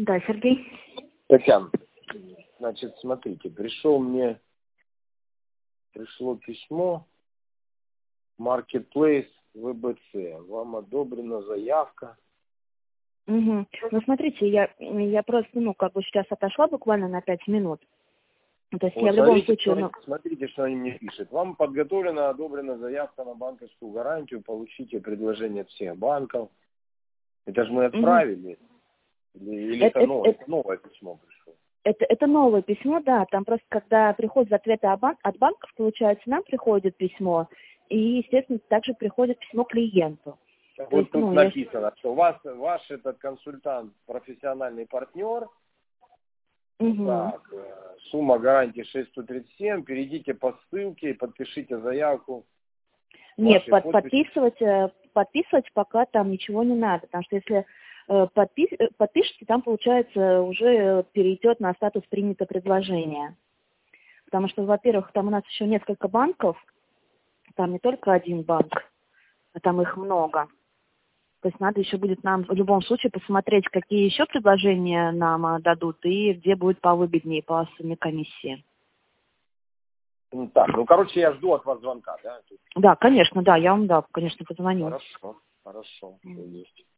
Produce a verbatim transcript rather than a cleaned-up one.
Да, Сергей. Татьяна, значит, смотрите, пришел мне, пришло письмо, Marketplace вэ бэ цэ, вам одобрена заявка. Угу. Ну, смотрите, я, я просто, ну, как бы сейчас отошла буквально на пять минут. То есть Вот, я в любом смотрите, случае... что, Ну... смотрите, что они мне пишут. Вам подготовлена, одобрена заявка на банковскую гарантию, получите предложение от всех банков. Это же мы отправили. Угу. Или, или это, это, новое, это, это новое письмо пришло? Это, это новое письмо, да. Там просто, когда приходят ответы от банков, получается, нам приходит письмо, и, естественно, также приходит письмо клиенту. Вот То есть, тут ну, написано, я... что у вас, ваш этот консультант, профессиональный партнер, угу. так, сумма гарантии шесть сто тридцать семь, перейдите по ссылке и подпишите заявку. Нет, под, подписывать, подписывать пока там ничего не надо, потому что если подпис, подпишете, там, получается, уже перейдет на статус принято предложение. Потому что, во-первых, там у нас еще несколько банков, там не только один банк, а там их много. То есть надо еще будет нам в любом случае посмотреть, какие еще предложения нам дадут и где будет повыгоднее по сумме комиссии. Ну, так, ну, короче, я жду от вас звонка, да? Да, конечно, да, я вам, да, конечно, позвоню. Хорошо, хорошо, все есть.